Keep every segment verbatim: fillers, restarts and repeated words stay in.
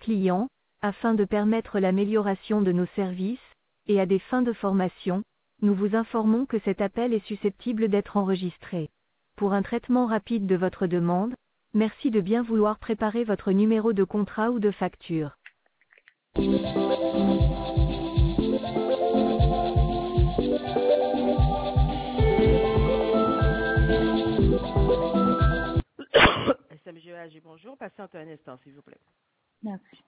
clients, afin de permettre l'amélioration de nos services, et à des fins de formation, nous vous informons que cet appel est susceptible d'être enregistré. Pour un traitement rapide de votre demande, merci de bien vouloir préparer votre numéro de contrat ou de facture. S M G A G, bonjour. Patiente un instant, s'il vous plaît. Merci.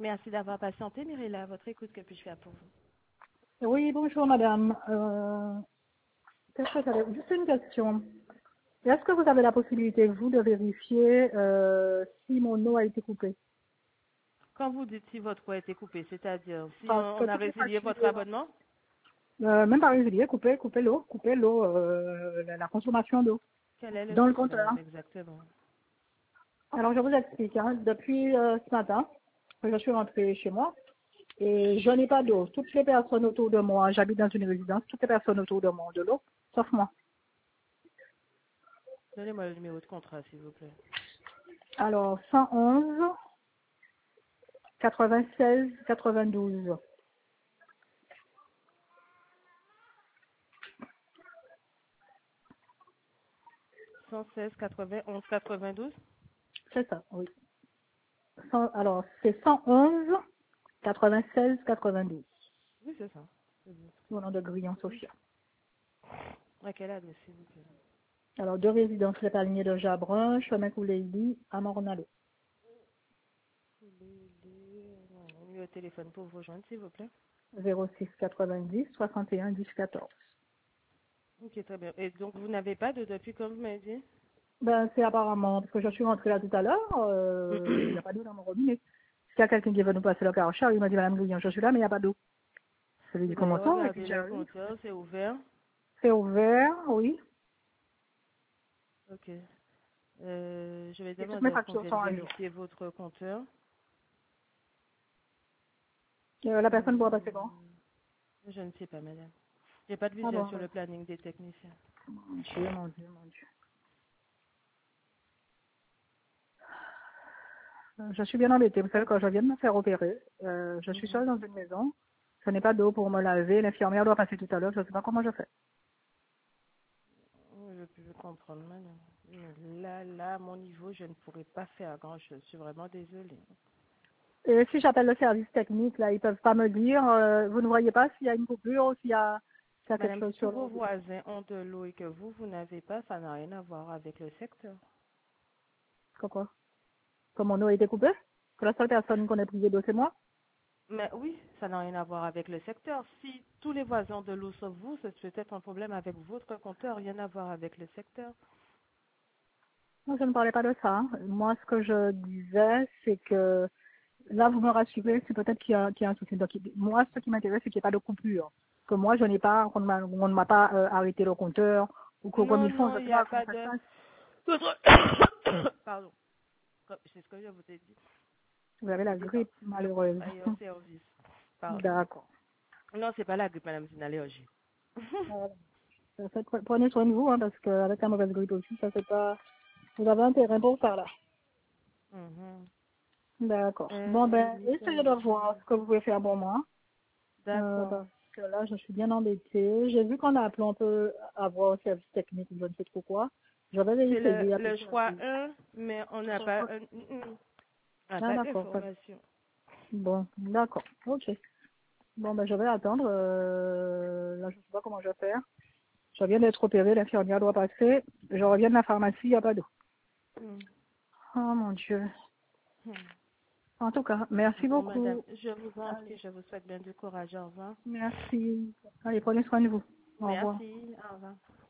Merci d'avoir patienté, Mirella. Votre écoute, que puis-je faire pour vous? Oui, bonjour madame. Euh, qu'est-ce que j'avais- Juste une question. Est-ce que vous avez la possibilité, vous, de vérifier euh, si mon eau a été coupée? Quand vous dites si votre eau a été coupée, c'est-à-dire si on, Parce que on a toutes les résilié votre factures, abonnement? euh, même par régulier, couper, couper l'eau, couper l'eau, euh, la, la consommation d'eau Quel est le dans le compteur. problème exactement? Alors je vous explique. Hein. Depuis euh, ce matin, je suis rentrée chez moi et je n'ai pas d'eau. Toutes les personnes autour de moi, j'habite dans une résidence, toutes les personnes autour de moi ont de l'eau, sauf moi. Donnez-moi le numéro de contrat, s'il vous plaît. Alors cent onze quatre-vingt-seize quatre-vingt-douze. cent seize quatre-vingt-onze quatre-vingt-douze? C'est ça, oui. Cent- alors, c'est cent onze quatre-vingt-seize quatre-vingt-douze. Oui, c'est ça. C'est bien. Au nom de Grillon Sophia. À quelle adresse, s'il vous plaît? Alors, deux résidences, les palmiers de Jabrun, chemin Couléili, à Mornalo. Le numéro de téléphone pour vous rejoindre, s'il vous plaît. zéro six quatre-vingt-dix soixante et un dix quatorze. Ok, très bien. Et donc, vous n'avez pas de depuis, comme vous m'avez dit? Ben, c'est apparemment, parce que je suis rentrée là tout à l'heure, euh, il n'y a pas d'eau dans mon robinet. S'il y a quelqu'un qui veut nous passer le karcher, il m'a dit, Madame Grillon, je suis là, mais il n'y a pas d'eau. Je lui ai dit, Vous avez comment ça? Et puis regardé le j'arrive. compteur, c'est ouvert. C'est ouvert, oui. Ok. Euh, je vais Et toutes demander mes à ce qu'on factures vienne sont à jour. vérifier votre compteur. Euh, la personne pourra passer quand? Hum, je ne sais pas, madame. J'ai pas de Ah visuel bon, sur le d'accord. planning des techniciens. Mon Dieu, mon Dieu, mon Dieu. Euh, Je suis bien embêtée. Vous savez, quand je viens de me faire opérer, euh, je suis Mhm. seule dans une maison. Je n'ai pas d'eau pour me laver. L'infirmière doit passer tout à l'heure. Je ne sais pas comment je fais. Oui, je peux comprendre, madame. Mais là, là, à mon niveau, je ne pourrais pas faire grand-chose. Je suis vraiment désolée. Et si j'appelle le service technique, là, ils peuvent pas me dire, euh, vous ne voyez pas s'il y a une coupure ou s'il y a, s'il y a quelque Madame, chose si tous sur vos l'eau. voisins ont de l'eau et que vous, vous n'avez pas, ça n'a rien à voir avec le secteur. Pourquoi? Comme mon eau a été coupée? Que la seule personne qu'on ait privé d'eau, c'est moi? Mais oui, ça n'a rien à voir avec le secteur. Si tous les voisins ont de l'eau sauf vous, c'est peut-être un problème avec votre compteur, rien à voir avec le secteur. Non, je ne parlais pas de ça. Hein. Moi, ce que je disais, c'est que là, vous me rassurez, c'est peut-être qu'il y a, qu'il y a un souci. Donc, il- moi, ce qui m'intéresse, c'est qu'il n'y ait pas de coupure. Que moi, je n'ai pas, qu'on ne m'a on ne m'a pas euh, arrêté le compteur, ou que comme Non, ils font, non, je il ne sais n'y a pas comment pas ça se de... passe. Pardon, c'est ce que je vous ai dit. Vous avez la N'hésitez pas. grippe, Le malheureuse. conseil au service. Pardon. D'accord. Non, c'est pas la grippe, madame, c'est une allergie. Voilà. Ça fait- Prenez soin de vous, hein, parce qu'avec la mauvaise grippe aussi, ça fait pas... Vous avez un terrain pour ça, là. Mhm. D'accord. Bon, Euh, ben, oui, essayez de ça- voir ce que vous pouvez faire pour moi. Euh, D'accord. parce que là, je suis bien embêtée. J'ai vu qu'on a appelé, on peut avoir un service technique, je ne sais trop quoi. Je vais C'est le, essayer. le Appeler sur choix la un, mais on n'a pas, un- mm, mm, on n'a Ah, pas d'accord. pas- d'information. Bon, d'accord. Ok. Bon, ben, je vais attendre. Euh, là, je ne sais pas comment je vais faire. Je viens d'être opérée, l'infirmière doit passer. Je reviens de la pharmacie, il n'y a pas d'eau. Mm. Oh, mon Dieu. Mm. En tout cas, merci Bon, madame, beaucoup. je vous en prie, Allez, je vous souhaite bien du courage. Au revoir. merci. Allez, prenez soin de vous. Au revoir. Merci. Au revoir.